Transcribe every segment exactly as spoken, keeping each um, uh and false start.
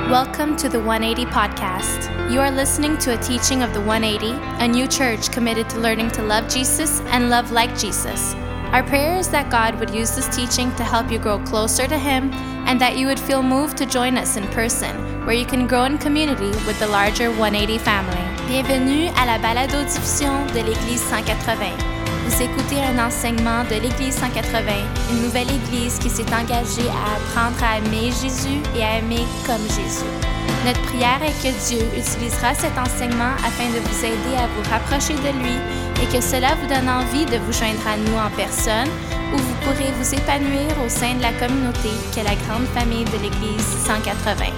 Welcome to the one eighty Podcast. You are listening to a teaching of the one eighty, a new church committed to learning to love Jesus and love like Jesus. Our prayer is that God would use this teaching to help you grow closer to Him and that you would feel moved to join us in person, where you can grow in community with the larger one eighty family. Bienvenue à la balado-diffusion de l'Église cent quatre-vingts. Vous écoutez un enseignement de l'Église cent quatre-vingts, une nouvelle Église qui s'est engagée à apprendre à aimer Jésus et à aimer comme Jésus. Notre prière est que Dieu utilisera cet enseignement afin de vous aider à vous rapprocher de lui et que cela vous donne envie de vous joindre à nous en personne, où vous pourrez vous épanouir au sein de la communauté qu'est la grande famille de l'Église cent quatre-vingts.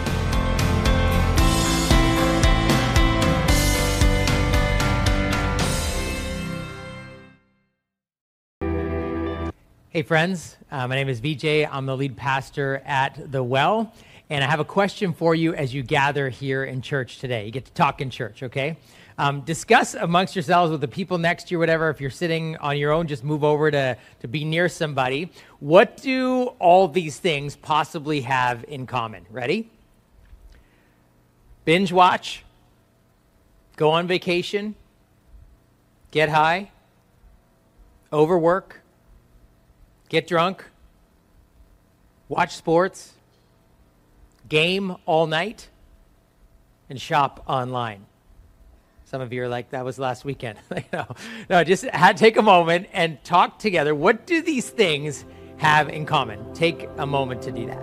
Hey friends, uh, my name is V J. I'm the lead pastor at The Well, and I have a question for you as you gather here in church today. You get to talk in church, okay? Um, discuss amongst yourselves with the people next to you, whatever. If you're sitting on your own, just move over to, to be near somebody. What do all these things possibly have in common? Ready? Binge watch, go on vacation, get high, overwork, get drunk, watch sports, game all night, and shop online. Some of you are like, that was last weekend. no, no, just had, take a moment and talk together. What do these things have in common? Take a moment to do that.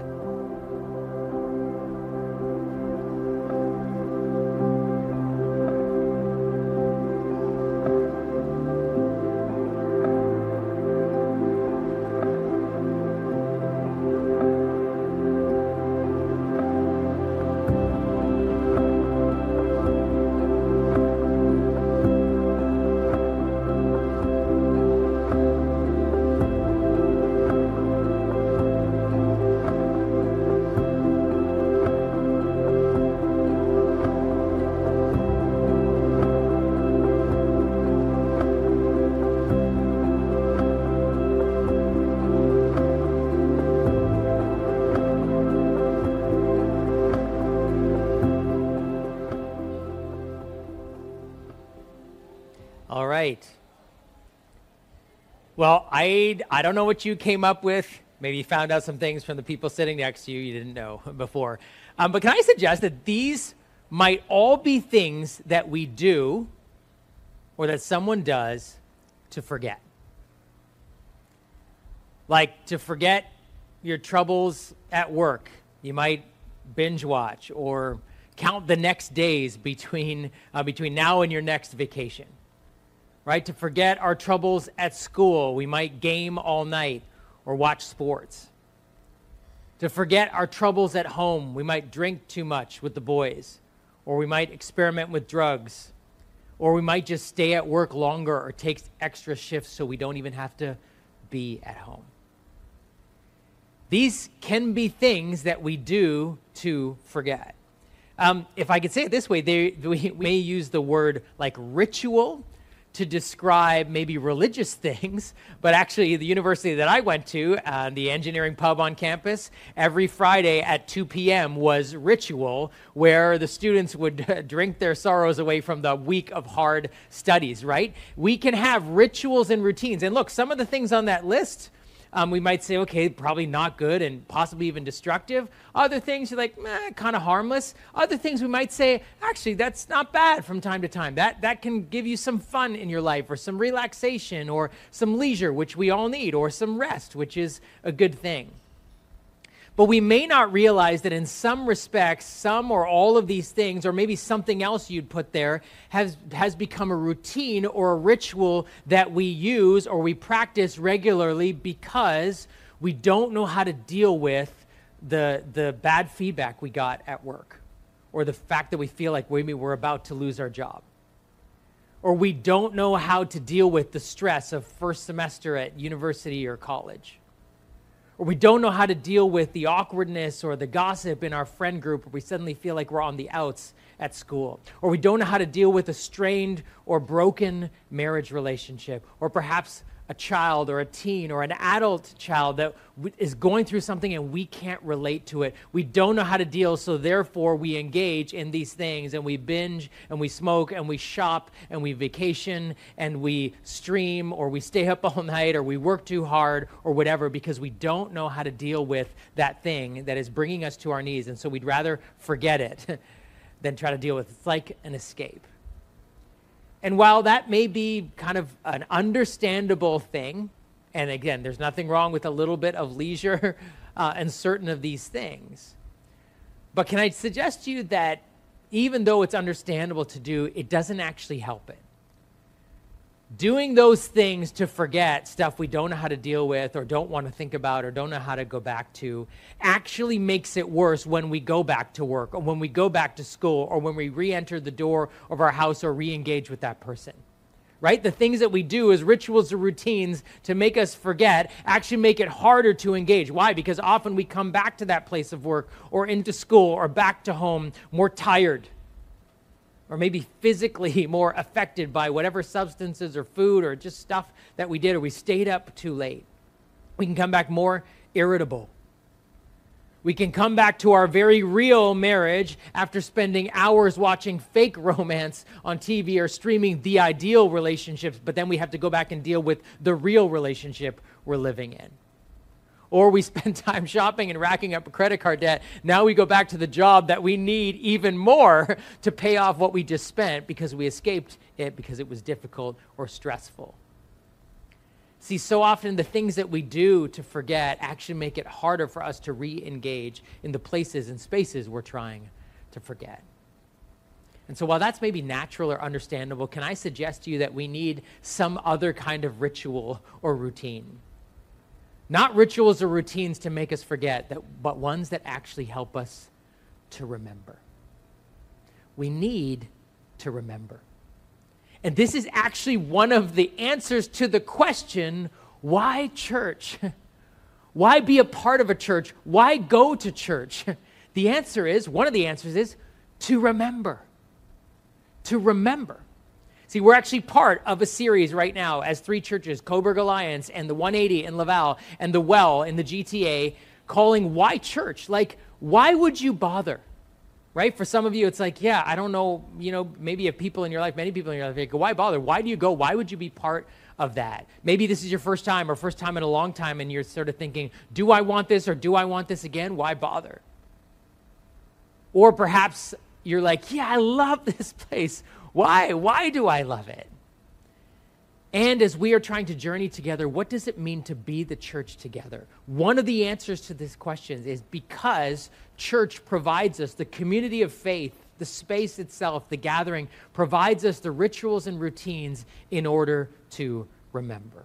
All right. Well, I, I don't know what you came up with. Maybe you found out some things from the people sitting next to you you didn't know before. Um, but can I suggest that these might all be things that we do or that someone does to forget? Like to forget your troubles at work. You might binge watch or count the next days between uh, between now and your next vacation. Right? To forget our troubles at school, we might game all night or watch sports. To forget our troubles at home, we might drink too much with the boys, or we might experiment with drugs, or we might just stay at work longer or take extra shifts so we don't even have to be at home. These can be things that we do to forget. Um, if I could say it this way, they, we may use the word like ritual to describe maybe religious things, but actually the university that I went to, uh, the engineering pub on campus, every Friday at two p.m. was ritual, where the students would drink their sorrows away from the week of hard studies, right? We can have rituals and routines. And look, some of the things on that list, Um, we might say, okay, probably not good and possibly even destructive. Other things you're like, eh, kind of harmless. Other things we might say, actually, that's not bad from time to time. That that can give you some fun in your life or some relaxation or some leisure, which we all need, or some rest, which is a good thing. But we may not realize that in some respects, some or all of these things, or maybe something else you'd put there, has, has become a routine or a ritual that we use or we practice regularly because we don't know how to deal with the, the bad feedback we got at work, or the fact that we feel like maybe we're about to lose our job. Or we don't know how to deal with the stress of first semester at university or college. Or we don't know how to deal with the awkwardness or the gossip in our friend group where we suddenly feel like we're on the outs at school. Or we don't know how to deal with a strained or broken marriage relationship, or perhaps a child or a teen or an adult child that w- is going through something and we can't relate to it. We don't know how to deal, so therefore we engage in these things and we binge and we smoke and we shop and we vacation and we stream or we stay up all night or we work too hard or whatever because we don't know how to deal with that thing that is bringing us to our knees. And so we'd rather forget it than try to deal with it. It's like an escape. And while that may be kind of an understandable thing, and again, there's nothing wrong with a little bit of leisure uh, and certain of these things, but can I suggest to you that even though it's understandable to do, it doesn't actually help it. Doing those things to forget stuff we don't know how to deal with or don't want to think about or don't know how to go back to actually makes it worse when we go back to work or when we go back to school or when we re-enter the door of our house or re-engage with that person, right? The things that we do as rituals or routines to make us forget actually make it harder to engage. Why? Because often we come back to that place of work or into school or back to home more tired, or maybe physically more affected by whatever substances or food or just stuff that we did, or we stayed up too late. We can come back more irritable. We can come back to our very real marriage after spending hours watching fake romance on T V or streaming the ideal relationships, but then we have to go back and deal with the real relationship we're living in. Or we spend time shopping and racking up a credit card debt. Now we go back to the job that we need even more to pay off what we just spent because we escaped it because it was difficult or stressful. See, so often the things that we do to forget actually make it harder for us to re-engage in the places and spaces we're trying to forget. And so while that's maybe natural or understandable, can I suggest to you that we need some other kind of ritual or routine? Not rituals or routines to make us forget, that, but ones that actually help us to remember. We need to remember. And this is actually one of the answers to the question, why church? Why be a part of a church? Why go to church? The answer is, one of the answers is, to remember. To remember. See, we're actually part of a series right now as three churches, Coburg Alliance and the one eighty in Laval and the Well in the G T A, calling Why Church? Like, why would you bother? Right? For some of you, it's like, yeah, I don't know, you know, maybe you have people in your life, many people in your life, like, why bother? Why do you go? Why would you be part of that? Maybe this is your first time or first time in a long time and you're sort of thinking, do I want this or do I want this again? Why bother? Or perhaps you're like, yeah, I love this place. Why? Why do I love it? And as we are trying to journey together, what does it mean to be the church together? One of the answers to this question is because church provides us the community of faith, the space itself, the gathering, provides us the rituals and routines in order to remember.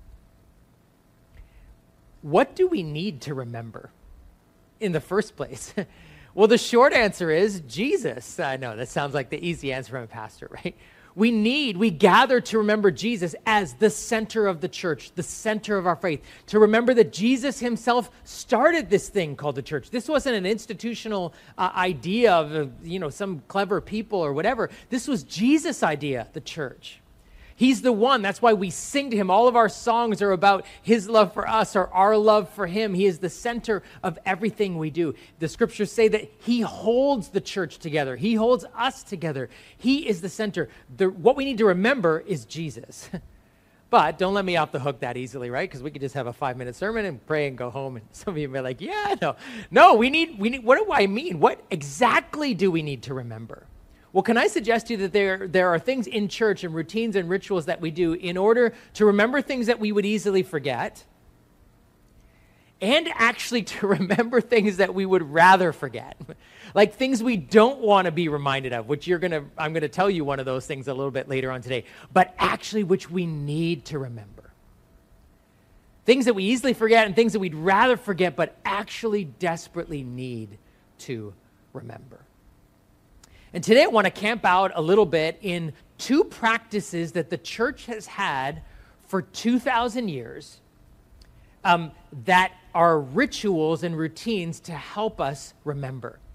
What do we need to remember in the first place? Well, the short answer is Jesus. I know that sounds like the easy answer from a pastor, right? We need, we gather to remember Jesus as the center of the church, the center of our faith, to remember that Jesus himself started this thing called the church. This wasn't an institutional uh, idea of, uh, you know, some clever people or whatever. This was Jesus' idea, the church. He's the one. That's why we sing to him. All of our songs are about his love for us or our love for him. He is the center of everything we do. The scriptures say that he holds the church together. He holds us together. He is the center. The, what we need to remember is Jesus. But don't let me off the hook that easily, right? Because we could just have a five-minute sermon and pray and go home. And some of you may be like, yeah, no. No, we need, we need, what do I mean? What exactly do we need to remember? Well, can I suggest to you that there, there are things in church and routines and rituals that we do in order to remember things that we would easily forget and actually to remember things that we would rather forget, like things we don't want to be reminded of, which you're going to, I'm going to tell you one of those things a little bit later on today, but actually which we need to remember. Things that we easily forget and things that we'd rather forget, but actually desperately need to remember. And today I want to camp out a little bit in two practices that the church has had for two thousand years um, that are rituals and routines to help us remember.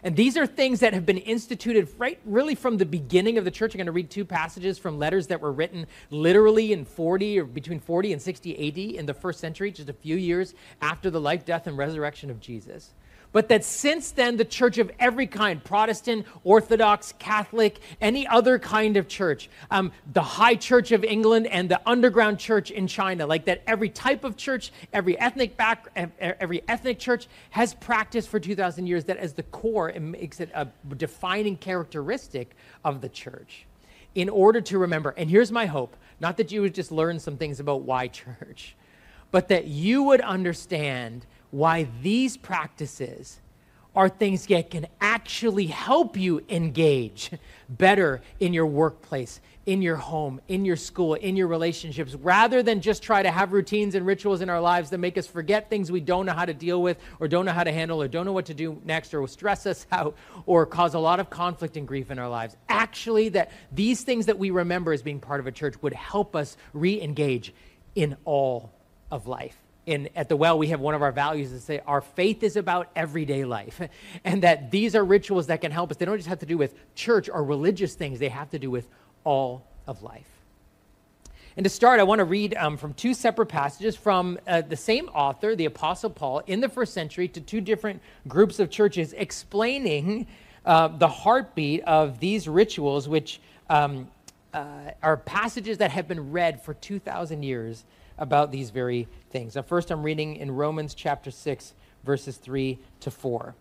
And these are things that have been instituted right really from the beginning of the church. I'm going to read two passages from letters that were written literally in forty or between forty and sixty A D in the first century, just a few years after the life, death, and resurrection of Jesus. But that since then, the church of every kind, Protestant, Orthodox, Catholic, any other kind of church, um, the High Church of England and the underground church in China, like that every type of church, every ethnic back, every ethnic church has practiced for two thousand years that as the core, it makes it a defining characteristic of the church in order to remember. And here's my hope, not that you would just learn some things about why church, but that you would understand why these practices are things that can actually help you engage better in your workplace, in your home, in your school, in your relationships, rather than just try to have routines and rituals in our lives that make us forget things we don't know how to deal with or don't know how to handle or don't know what to do next or will stress us out or cause a lot of conflict and grief in our lives. Actually, that these things that we remember as being part of a church would help us re-engage in all of life. In, at the Well, we have one of our values to say our faith is about everyday life, and that these are rituals that can help us. They don't just have to do with church or religious things. They have to do with all of life. And to start, I want to read um, from two separate passages from uh, the same author, the Apostle Paul, in the first century to two different groups of churches explaining uh, the heartbeat of these rituals, which um, uh, are passages that have been read for two thousand years about these very things. Now, first I'm reading in Romans chapter six, verses three to four.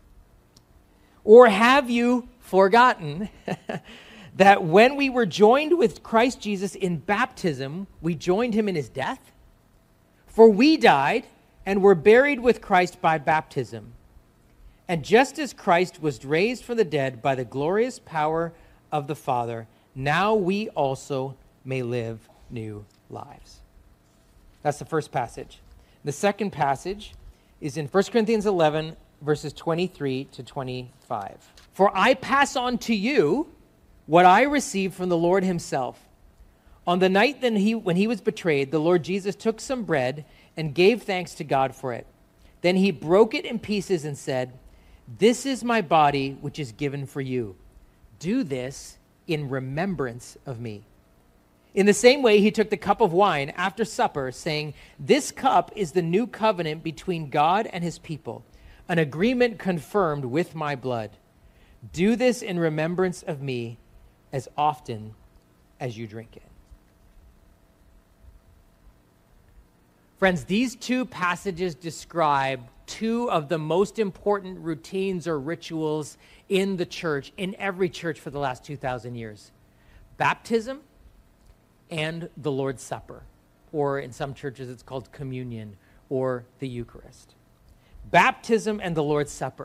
Or have you forgotten that when we were joined with Christ Jesus in baptism, we joined him in his death? For we died and were buried with Christ by baptism. And just as Christ was raised from the dead by the glorious power of the Father, now we also may live new lives. That's the first passage. The second passage is in First Corinthians eleven, verses twenty-three to twenty-five. For I pass on to you what I received from the Lord himself. On the night then he, when he was betrayed, the Lord Jesus took some bread and gave thanks to God for it. Then he broke it in pieces and said, "This is my body, which is given for you. Do this in remembrance of me." In the same way, he took the cup of wine after supper, saying, "This cup is the new covenant between God and his people, an agreement confirmed with my blood. Do this in remembrance of me as often as you drink it." Friends, these two passages describe two of the most important routines or rituals in the church, in every church for the last two thousand years. Baptism and the Lord's Supper, or in some churches it's called communion or the Eucharist. Baptism and the Lord's Supper.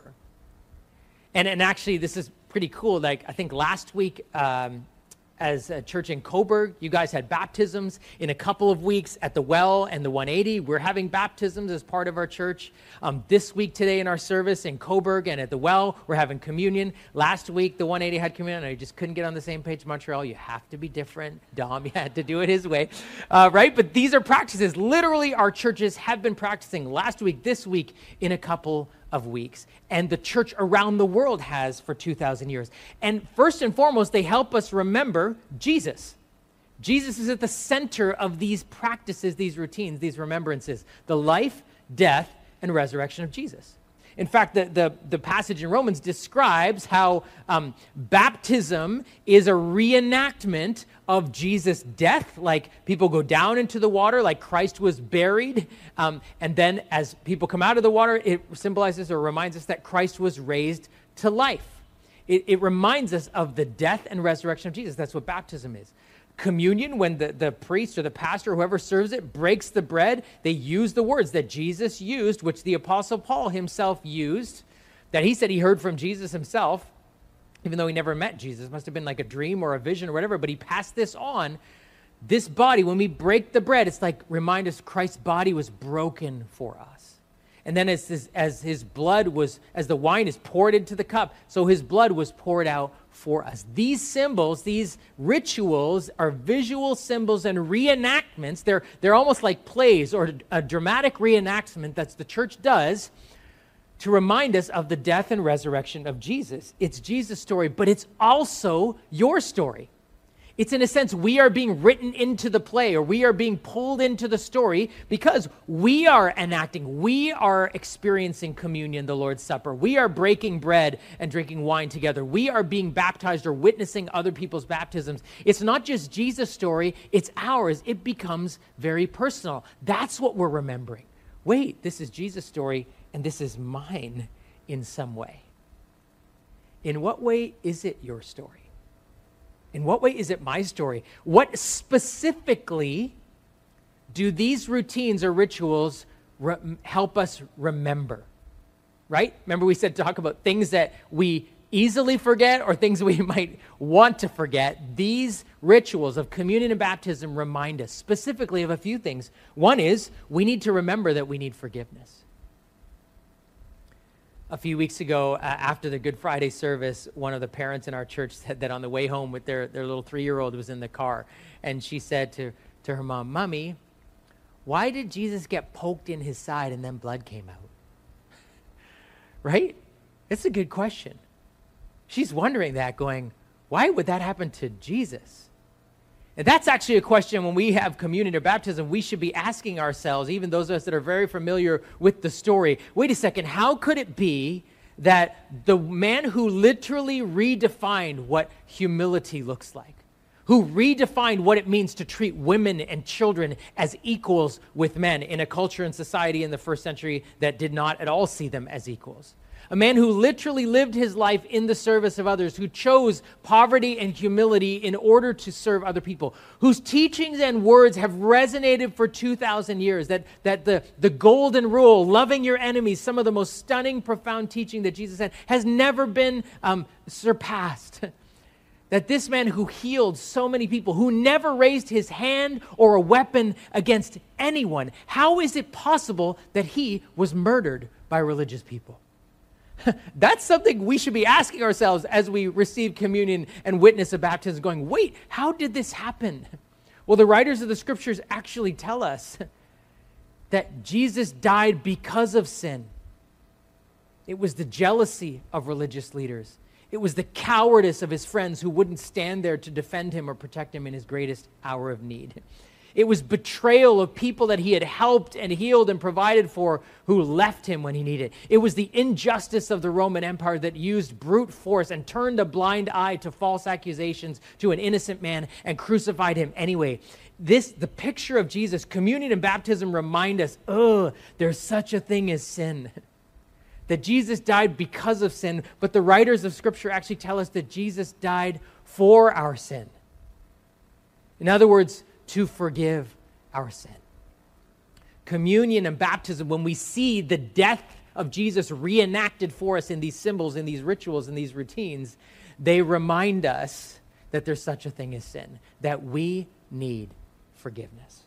And, and actually, this is pretty cool. Like, I think last week, um, as a church in Coburg, you guys had baptisms. In a couple of weeks at the Well and the one eighty, we're having baptisms as part of our church. Um, this week today in our service in Coburg and at the Well, we're having communion. Last week, the one eighty had communion. I just couldn't get on the same page. Montreal, you have to be different. Dom, you had to do it his way, uh, right? But these are practices. Literally, our churches have been practicing last week, this week, in a couple of weeks, and the church around the world has for two thousand years. And first and foremost, they help us remember Jesus. Jesus is at the center of these practices, these routines, these remembrances, the life, death, and resurrection of Jesus. In fact, the, the, the passage in Romans describes how um, baptism is a reenactment of Jesus' death. Like, people go down into the water, like Christ was buried. Um, and then as people come out of the water, it symbolizes or reminds us that Christ was raised to life. It, it reminds us of the death and resurrection of Jesus. That's what baptism is. Communion, when the, the priest or the pastor, whoever serves it, breaks the bread, they use the words that Jesus used, which the Apostle Paul himself used, that he said he heard from Jesus himself, even though he never met Jesus. It must have been like a dream or a vision or whatever, but he passed this on. This body, when we break the bread, it's like remind us Christ's body was broken for us. And then as his, as his blood was, as the wine is poured into the cup, so his blood was poured out for us. These symbols, these rituals are visual symbols and reenactments. They're, they're almost like plays or a dramatic reenactment that the church does to remind us of the death and resurrection of Jesus. It's Jesus' story, but it's also your story. It's in a sense, we are being written into the play, or we are being pulled into the story because we are enacting, we are experiencing communion, the Lord's Supper. We are breaking bread and drinking wine together. We are being baptized or witnessing other people's baptisms. It's not just Jesus' story, it's ours. It becomes very personal. That's what we're remembering. Wait, this is Jesus' story, and this is mine in some way. In what way is it your story? In what way is it my story? What specifically do these routines or rituals re- help us remember? Right? Remember we said talk about things that we easily forget or things we might want to forget. These rituals of communion and baptism remind us specifically of a few things. One is we need to remember that we need forgiveness. A few weeks ago, uh, after the Good Friday service, one of the parents in our church said that on the way home with their, their little three-year-old was in the car. And she said to, to her mom, "Mommy, why did Jesus get poked in his side and then blood came out?" Right? It's a good question. She's wondering that, going, why would that happen to Jesus? And that's actually a question when we have communion or baptism, we should be asking ourselves, even those of us that are very familiar with the story, wait a second, how could it be that the man who literally redefined what humility looks like, who redefined what it means to treat women and children as equals with men in a culture and society in the first century that did not at all see them as equals, a man who literally lived his life in the service of others, who chose poverty and humility in order to serve other people, whose teachings and words have resonated for two thousand years, that, that the, the golden rule, loving your enemies, some of the most stunning, profound teaching that Jesus had, has never been um, surpassed. That this man who healed so many people, who never raised his hand or a weapon against anyone, how is it possible that he was murdered by religious people? That's something we should be asking ourselves as we receive communion and witness a baptism, going, wait, how did this happen? Well, the writers of the scriptures actually tell us that Jesus died because of sin. It was the jealousy of religious leaders. It was the cowardice of his friends who wouldn't stand there to defend him or protect him in his greatest hour of need. It was betrayal of people that he had helped and healed and provided for who left him when he needed. It was the injustice of the Roman Empire that used brute force and turned a blind eye to false accusations to an innocent man and crucified him anyway. This, the picture of Jesus, communion and baptism remind us, oh, there's such a thing as sin. That Jesus died because of sin, but the writers of Scripture actually tell us that Jesus died for our sin. In other words, to forgive our sin. Communion and baptism, when we see the death of Jesus reenacted for us in these symbols, in these rituals, in these routines, they remind us that there's such a thing as sin, that we need forgiveness.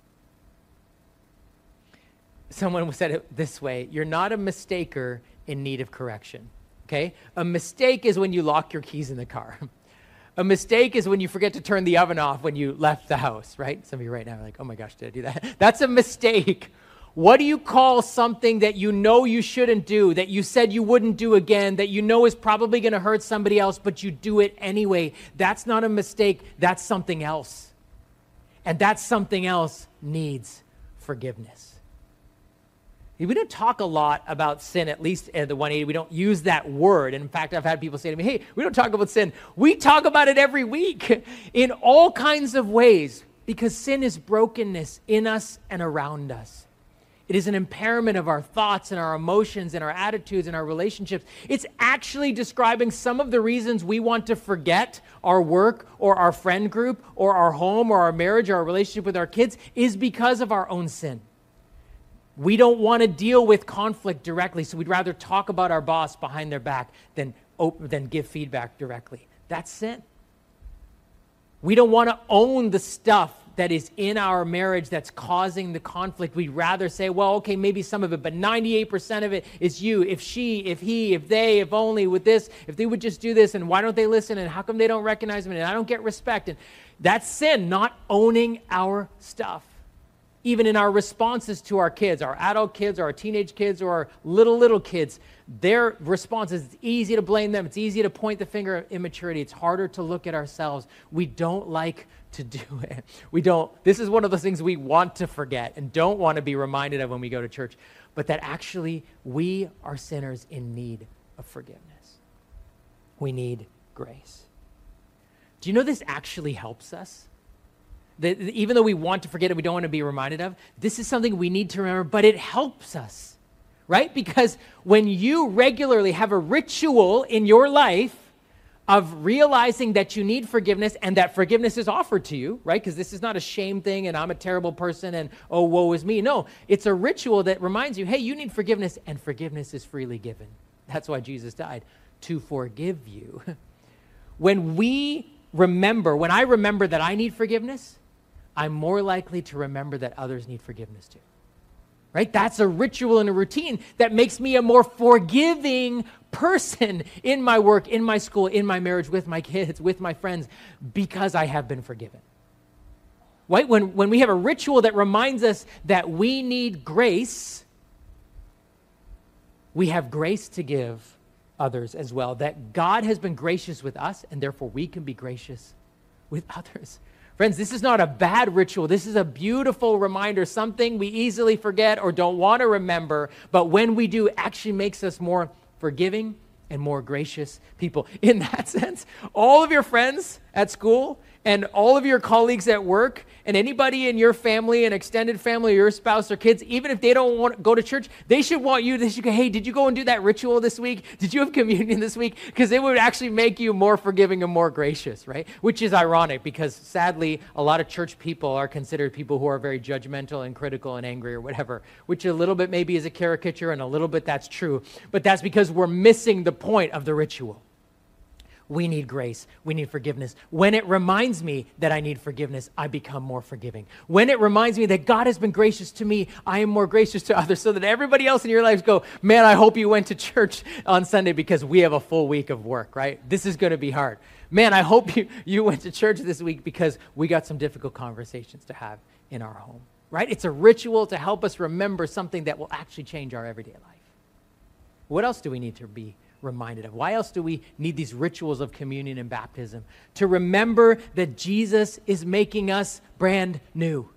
Someone said it this way: you're not a mistaker in need of correction, okay? A mistake is when you lock your keys in the car. A mistake is when you forget to turn the oven off when you left the house, right? Some of you right now are like, oh my gosh, did I do that? That's a mistake. What do you call something that you know you shouldn't do, that you said you wouldn't do again, that you know is probably going to hurt somebody else, but you do it anyway? That's not a mistake. That's something else. And that something else needs forgiveness. We don't talk a lot about sin, at least at the one eighty. We don't use that word. And in fact, I've had people say to me, hey, we don't talk about sin. We talk about it every week in all kinds of ways, because sin is brokenness in us and around us. It is an impairment of our thoughts and our emotions and our attitudes and our relationships. It's actually describing some of the reasons we want to forget our work or our friend group or our home or our marriage or our relationship with our kids is because of our own sin. We don't want to deal with conflict directly, so we'd rather talk about our boss behind their back than, open, than give feedback directly. That's sin. We don't want to own the stuff that is in our marriage that's causing the conflict. We'd rather say, well, okay, maybe some of it, but ninety-eight percent of it is you. If she, if he, if they, if only with this, if they would just do this, and why don't they listen, and how come they don't recognize me, and I don't get respect. And that's sin, not owning our stuff. even in our responses to our kids, our adult kids, or our teenage kids, or our little, little kids, their responses, it's easy to blame them. It's easy to point the finger at immaturity. It's harder to look at ourselves. We don't like to do it. We don't, this is one of those things we want to forget and don't want to be reminded of when we go to church, but that actually we are sinners in need of forgiveness. We need grace. Do you know this actually helps us? That even though we want to forget it, we don't want to be reminded of, this is something we need to remember, but it helps us, right? Because when you regularly have a ritual in your life of realizing that you need forgiveness and that forgiveness is offered to you, right? Because this is not a shame thing and I'm a terrible person and, oh, woe is me. No, it's a ritual that reminds you, hey, you need forgiveness, and forgiveness is freely given. That's why Jesus died, to forgive you. When we remember, when I remember that I need forgiveness, I'm more likely to remember that others need forgiveness too, right? That's a ritual and a routine that makes me a more forgiving person in my work, in my school, in my marriage, with my kids, with my friends, because I have been forgiven. Right? When, when we have a ritual that reminds us that we need grace, we have grace to give others as well, that God has been gracious with us, and therefore we can be gracious with others. Friends, this is not a bad ritual. This is a beautiful reminder, something we easily forget or don't want to remember, but when we do, it actually makes us more forgiving and more gracious people. In that sense, all of your friends at school and all of your colleagues at work and anybody in your family and extended family or your spouse or kids, even if they don't want to go to church, they should want you, they should go, hey, did you go and do that ritual this week? Did you have communion this week? Because it would actually make you more forgiving and more gracious, right? Which is ironic because sadly, a lot of church people are considered people who are very judgmental and critical and angry or whatever, which a little bit maybe is a caricature and a little bit that's true, but that's because we're missing the point of the ritual. We need grace. We need forgiveness. When it reminds me that I need forgiveness, I become more forgiving. When it reminds me that God has been gracious to me, I am more gracious to others, so that everybody else in your lives go, man, I hope you went to church on Sunday because we have a full week of work, right? This is going to be hard. Man, I hope you, you went to church this week because we got some difficult conversations to have in our home, right? It's a ritual to help us remember something that will actually change our everyday life. What else do we need to be reminded of? Why else do we need these rituals of communion and baptism? To remember that Jesus is making us brand new.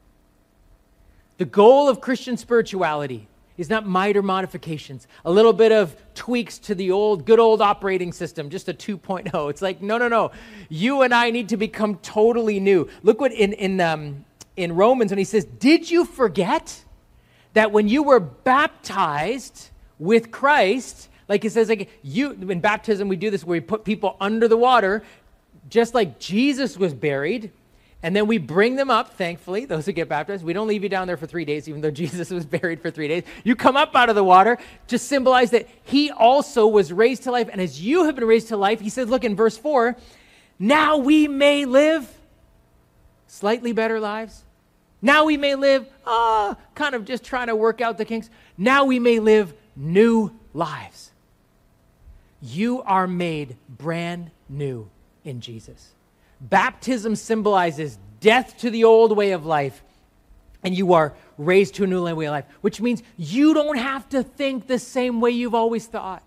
The goal of Christian spirituality is not minor modifications, a little bit of tweaks to the old, good old operating system, just a two point oh. It's like, no, no, no. You and I need to become totally new. Look what in, in, um, in Romans when he says, did you forget that when you were baptized with Christ, like it says, like you in baptism, we do this where we put people under the water, just like Jesus was buried, and then we bring them up, thankfully, those who get baptized. We don't leave you down there for three days, even though Jesus was buried for three days. You come up out of the water to symbolize that he also was raised to life. And as you have been raised to life, he says, look in verse four, now we may live slightly better lives. Now we may live, uh, kind of just trying to work out the kinks. Now we may live new lives. You are made brand new in Jesus. Baptism symbolizes death to the old way of life, and you are raised to a new way of life, which means you don't have to think the same way you've always thought.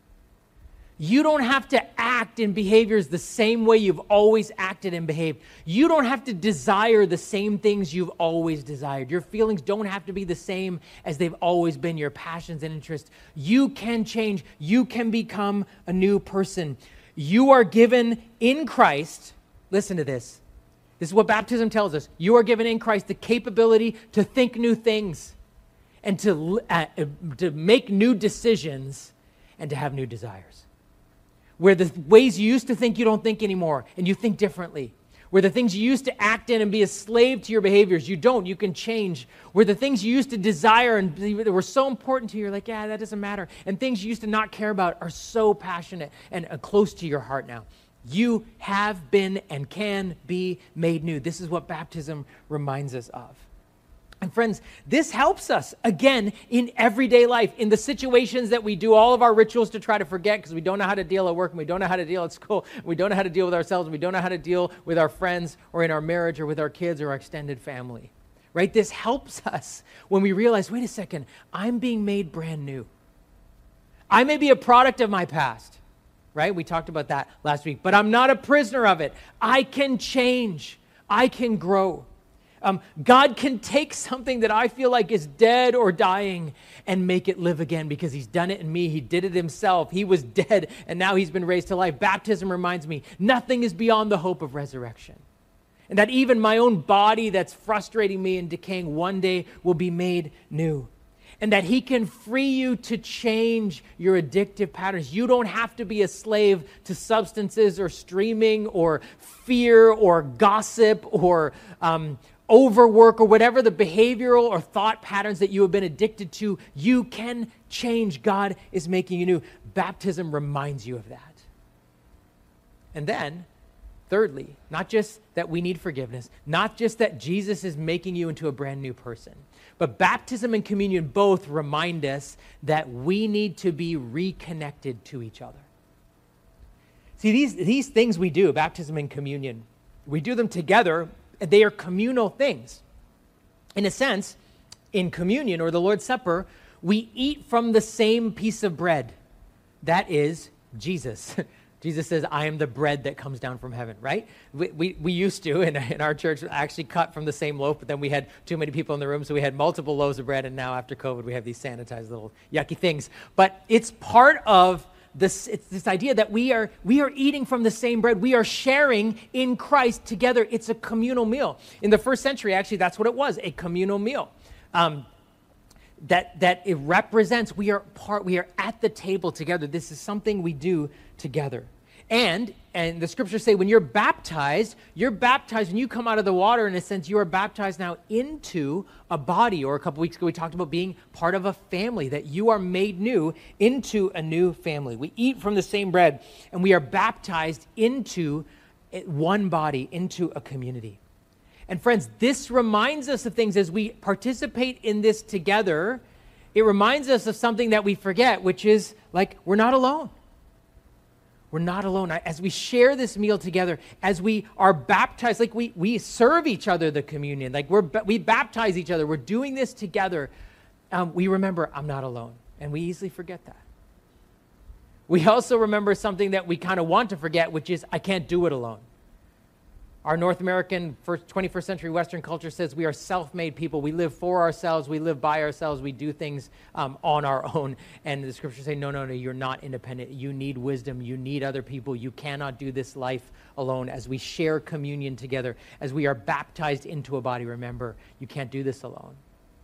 You don't have to act in behaviors the same way you've always acted and behaved. You don't have to desire the same things you've always desired. Your feelings don't have to be the same as they've always been, your passions and interests. You can change. You can become a new person. You are given in Christ, listen to this. This is what baptism tells us. You are given in Christ the capability to think new things and to, uh, to make new decisions and to have new desires. Where the ways you used to think you don't think anymore, and you think differently. Where the things you used to act in and be a slave to your behaviors, you don't, you can change. Where the things you used to desire and that were so important to you, you're like, yeah, that doesn't matter. And things you used to not care about are so passionate and uh, close to your heart now. You have been and can be made new. This is what baptism reminds us of. And friends, this helps us, again, in everyday life, in the situations that we do all of our rituals to try to forget because we don't know how to deal at work and we don't know how to deal at school, and we don't know how to deal with ourselves, and we don't know how to deal with our friends or in our marriage or with our kids or our extended family. right? This helps us when we realize, wait a second, I'm being made brand new. I may be a product of my past, right? We talked about that last week, but I'm not a prisoner of it. I can change. I can grow. Um, God can take something that I feel like is dead or dying and make it live again because he's done it in me. He did it himself. He was dead and now he's been raised to life. Baptism reminds me nothing is beyond the hope of resurrection. And that even my own body that's frustrating me and decaying one day will be made new. And that he can free you to change your addictive patterns. You don't have to be a slave to substances or streaming or fear or gossip or um, overwork or whatever the behavioral or thought patterns that you have been addicted to. You can change. God is making you new. Baptism reminds you of that. And then, thirdly, not just that we need forgiveness, not just that Jesus is making you into a brand new person, but baptism and communion both remind us that we need to be reconnected to each other. See, these, these things we do, baptism and communion, we do them together, and they are communal things. In a sense, in communion or the Lord's Supper, we eat from the same piece of bread. That is Jesus. Jesus says, I am the bread that comes down from heaven, right? We we, we used to, in, in our church, actually cut from the same loaf, but then we had too many people in the room, so we had multiple loaves of bread, and now after COVID, we have these sanitized little yucky things. But it's part of this, it's this idea that we are, we are eating from the same bread. We are sharing in Christ together. It's a communal meal. In the first century, actually, that's what it was, a communal meal. Um, that that it represents we are part we are at the table together. This is something we do together. And and the scriptures say when you're baptized, you're baptized when you come out of the water, in a sense, you are baptized now into a body. Or a couple weeks ago we talked about being part of a family, that you are made new into a new family. We eat from the same bread and we are baptized into one body, into a community. And friends, this reminds us of things as we participate in this together. It reminds us of something that we forget, which is like we're not alone. We're not alone. As we share this meal together, as we are baptized, like we we serve each other the communion, like we're we baptize each other. We're doing this together. Um, we remember I'm not alone, and we easily forget that. We also remember something that we kind of want to forget, which is I can't do it alone. Our North American first, twenty-first century Western culture says we are self-made people. We live for ourselves. We live by ourselves. We do things um, on our own. And the scriptures say, no, no, no, you're not independent. You need wisdom. You need other people. You cannot do this life alone. As we share communion together, as we are baptized into a body, remember, you can't do this alone.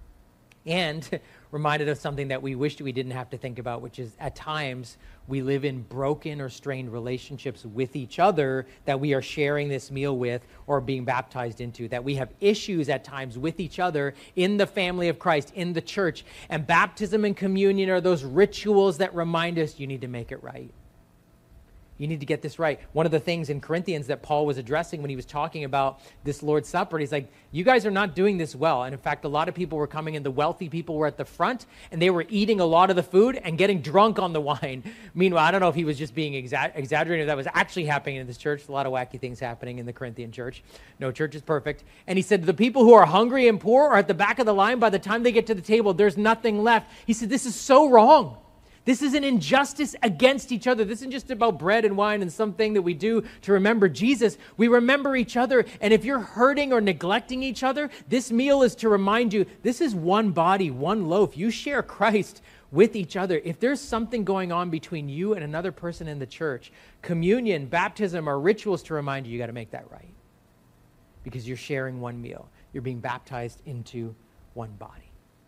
And reminded of something that we wished we didn't have to think about, which is at times we live in broken or strained relationships with each other that we are sharing this meal with or being baptized into, that we have issues at times with each other in the family of Christ, in the church. And baptism and communion are those rituals that remind us you need to make it right. You need to get this right. One of the things in Corinthians that Paul was addressing when he was talking about this Lord's Supper, he's like, you guys are not doing this well. And in fact, a lot of people were coming in. The wealthy people were at the front, and they were eating a lot of the food and getting drunk on the wine. Meanwhile, I don't know if he was just being exa- exaggerating, or that was actually happening in this church. A lot of wacky things happening in the Corinthian church. No church is perfect. And he said, the people who are hungry and poor are at the back of the line. By the time they get to the table, there's nothing left. He said, this is so wrong. This is an injustice against each other. This isn't just about bread and wine and something that we do to remember Jesus. We remember each other. And if you're hurting or neglecting each other, this meal is to remind you, this is one body, one loaf. You share Christ with each other. If there's something going on between you and another person in the church, communion, baptism are rituals to remind you, you got to make that right. Because you're sharing one meal. You're being baptized into one body.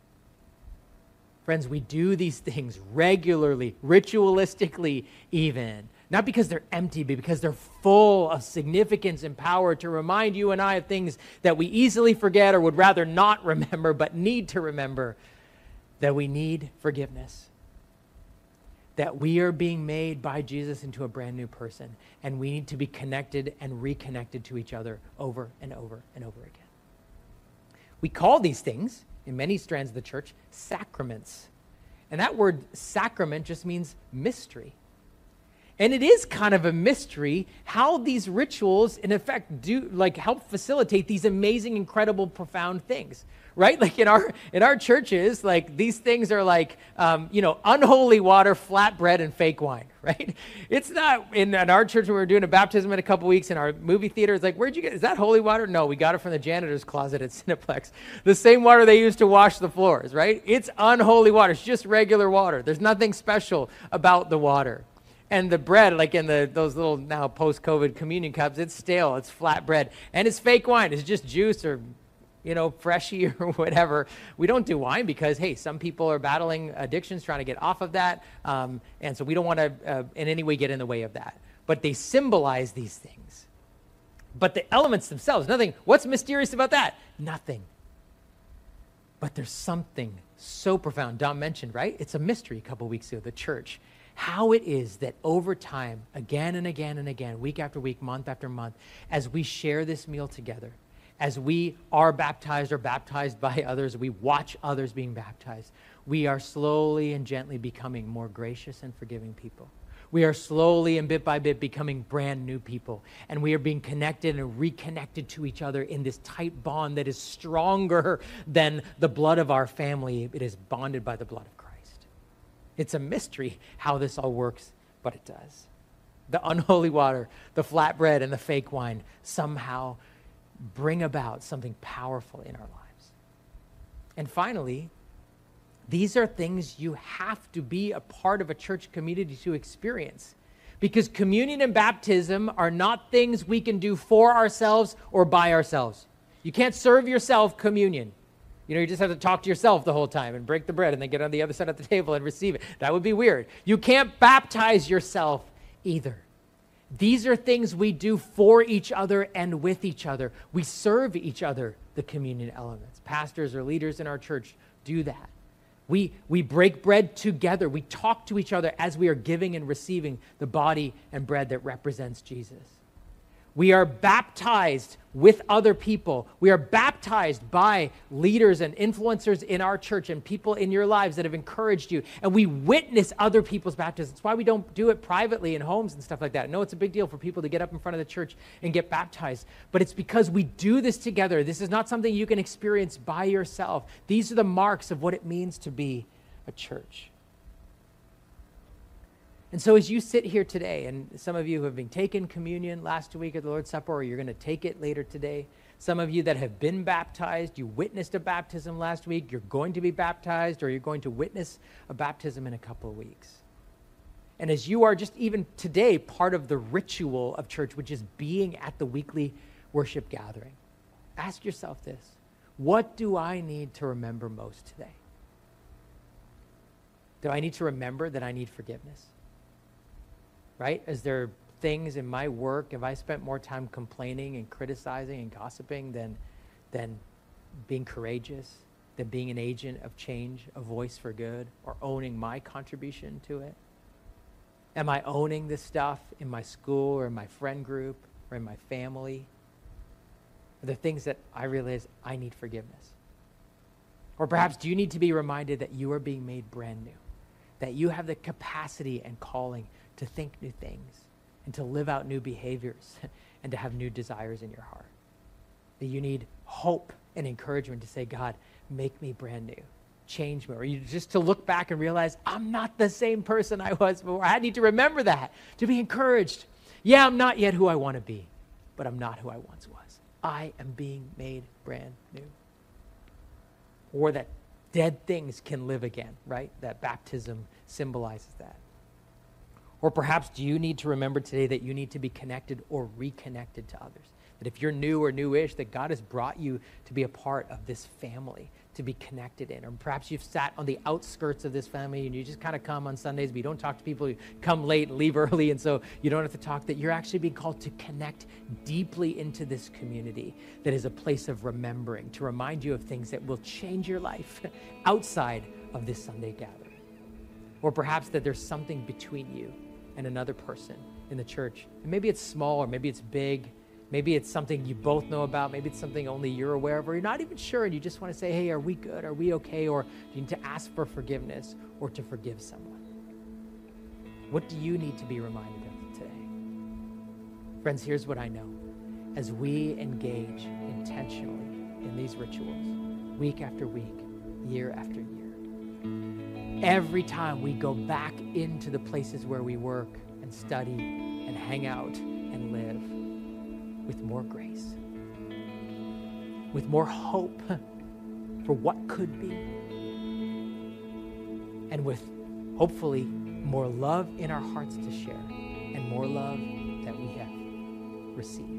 Friends, we do these things regularly, ritualistically even, not because they're empty, but because they're full of significance and power to remind you and I of things that we easily forget or would rather not remember, but need to remember, that we need forgiveness, that we are being made by Jesus into a brand new person, and we need to be connected and reconnected to each other over and over and over again. We call these things, in many strands of the church, sacraments. And that word sacrament just means mystery. And it is kind of a mystery how these rituals, in effect, do like help facilitate these amazing, incredible, profound things, right? Like in our in our churches, like these things are like, um, you know, unholy water, flatbread, and fake wine, right? It's not in, in our church when we were doing a baptism in a couple weeks in our movie theater. It's like, where'd you get? Is that holy water? No, we got it from the janitor's closet at Cineplex. The same water they use to wash the floors, right? It's unholy water. It's just regular water. There's nothing special about the water. And the bread, like in the those little now post-COVID communion cups, it's stale, it's flat bread, and it's fake wine. It's just juice or, you know, Freshie or whatever. We don't do wine because, hey, some people are battling addictions, trying to get off of that, um, and so we don't want to uh, in any way get in the way of that. But they symbolize these things. But the elements themselves, nothing. What's mysterious about that? Nothing. But there's something so profound. Dom mentioned, right? It's a mystery a couple weeks ago, the church. How it is that over time, again and again and again, week after week, month after month, as we share this meal together, as we are baptized or baptized by others, we watch others being baptized, we are slowly and gently becoming more gracious and forgiving people. We are slowly and bit by bit becoming brand new people, and we are being connected and reconnected to each other in this tight bond that is stronger than the blood of our family. It is bonded by the blood of Christ. It's a mystery how this all works, but it does. The unholy water, the flatbread, and the fake wine somehow bring about something powerful in our lives. And finally, these are things you have to be a part of a church community to experience, because communion and baptism are not things we can do for ourselves or by ourselves. You can't serve yourself communion. You know, you just have to talk to yourself the whole time and break the bread and then get on the other side of the table and receive it. That would be weird. You can't baptize yourself either. These are things we do for each other and with each other. We serve each other, the communion elements. Pastors or leaders in our church do that. We, we break bread together. We talk to each other as we are giving and receiving the body and bread that represents Jesus. We are baptized with other people. We are baptized by leaders and influencers in our church and people in your lives that have encouraged you. And we witness other people's baptisms. That's why we don't do it privately in homes and stuff like that. I know it's a big deal for people to get up in front of the church and get baptized, but it's because we do this together. This is not something you can experience by yourself. These are the marks of what it means to be a church. And so as you sit here today, and some of you who have been taking communion last week at the Lord's Supper, or you're going to take it later today, some of you that have been baptized, you witnessed a baptism last week, you're going to be baptized, or you're going to witness a baptism in a couple of weeks. And as you are just even today part of the ritual of church, which is being at the weekly worship gathering, ask yourself this: what do I need to remember most today? Do I need to remember that I need forgiveness? Right? Is there things in my work, have I spent more time complaining and criticizing and gossiping than, than being courageous, than being an agent of change, a voice for good, or owning my contribution to it? Am I owning this stuff in my school or in my friend group or in my family? Are there things that I realize I need forgiveness? Or perhaps do you need to be reminded that you are being made brand new, that you have the capacity and calling to think new things and to live out new behaviors and to have new desires in your heart? That you need hope and encouragement to say, God, make me brand new, change me. Or you just to look back and realize, I'm not the same person I was before. I need to remember that, to be encouraged. Yeah, I'm not yet who I want to be, but I'm not who I once was. I am being made brand new. Or that dead things can live again, right? That baptism symbolizes that. Or perhaps do you need to remember today that you need to be connected or reconnected to others? That if you're new or newish, that God has brought you to be a part of this family, to be connected in. Or perhaps you've sat on the outskirts of this family and you just kind of come on Sundays, but you don't talk to people, you come late and leave early, and so you don't have to talk, that you're actually being called to connect deeply into this community that is a place of remembering, to remind you of things that will change your life outside of this Sunday gathering. Or perhaps that there's something between you and another person in the church. And maybe it's small, or maybe it's big. Maybe it's something you both know about. Maybe it's something only you're aware of, or you're not even sure, and you just want to say, hey, are we good? Are we okay? Or do you need to ask for forgiveness or to forgive someone? What do you need to be reminded of Friends, here's what I know. As we engage intentionally in these rituals, week after week, year after year, every time we go back into the places where we work and study and hang out and live with more grace, with more hope for what could be, and with hopefully more love in our hearts to share and more love that we have received.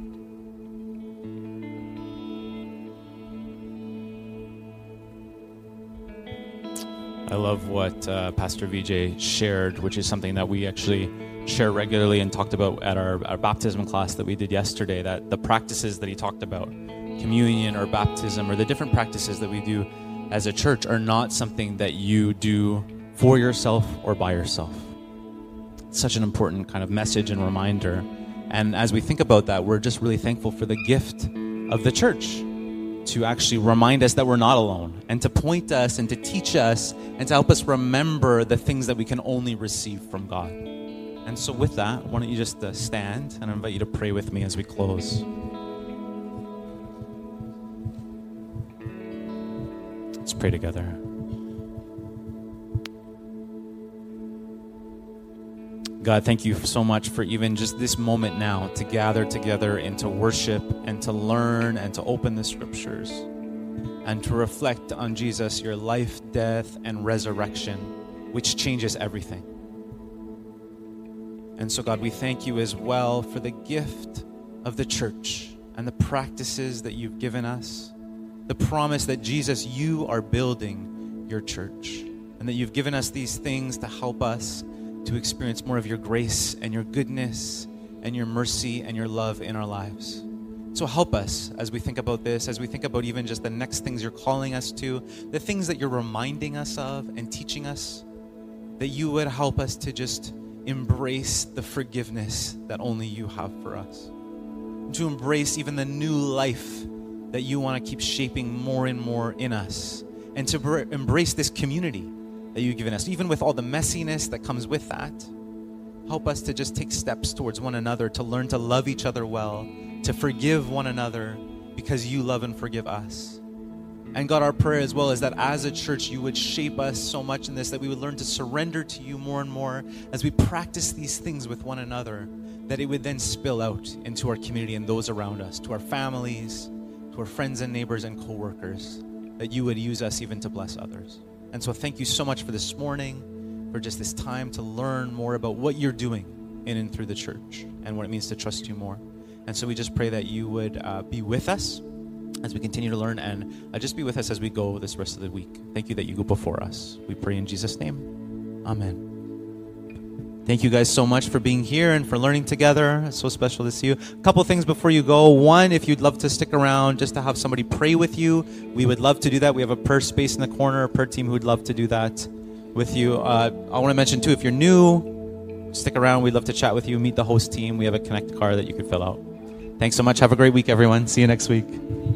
I love what uh, Pastor Vijay shared, which is something that we actually share regularly and talked about at our, our baptism class that we did yesterday, that the practices that he talked about, communion or baptism or the different practices that we do as a church, are not something that you do for yourself or by yourself. It's such an important kind of message and reminder. And as we think about that, we're just really thankful for the gift of the church to actually remind us that we're not alone, and to point us and to teach us and to help us remember the things that we can only receive from God. And so with that, why don't you just uh, stand, and I invite you to pray with me as we close. Let's pray together. God, thank you so much for even just this moment now to gather together and to worship and to learn and to open the scriptures and to reflect on Jesus, your life, death, and resurrection, which changes everything. And so, God, we thank you as well for the gift of the church and the practices that you've given us, the promise that, Jesus, you are building your church, and that you've given us these things to help us to experience more of your grace and your goodness and your mercy and your love in our lives. So help us as we think about this, as we think about even just the next things you're calling us to, the things that you're reminding us of and teaching us, that you would help us to just embrace the forgiveness that only you have for us, and to embrace even the new life that you want to keep shaping more and more in us, and to br- embrace this community that you've given us, even with all the messiness that comes with that. Help us to just take steps towards one another, to learn to love each other well, to forgive one another because you love and forgive us. And God, our prayer as well is that as a church, you would shape us so much in this, that we would learn to surrender to you more and more as we practice these things with one another, that it would then spill out into our community and those around us, to our families, to our friends and neighbors and co-workers, that you would use us even to bless others. And so thank you so much for this morning, for just this time to learn more about what you're doing in and through the church and what it means to trust you more. And so we just pray that you would uh, be with us as we continue to learn, and uh, just be with us as we go this rest of the week. Thank you that you go before us. We pray in Jesus' name. Amen. Thank you guys so much for being here and for learning together. It's so special to see you. A couple things before you go. One, if you'd love to stick around just to have somebody pray with you, we would love to do that. We have a prayer space in the corner, a prayer team who would love to do that with you. Uh, I want to mention too, if you're new, stick around. We'd love to chat with you, meet the host team. We have a Connect card that you could fill out. Thanks so much. Have a great week, everyone. See you next week.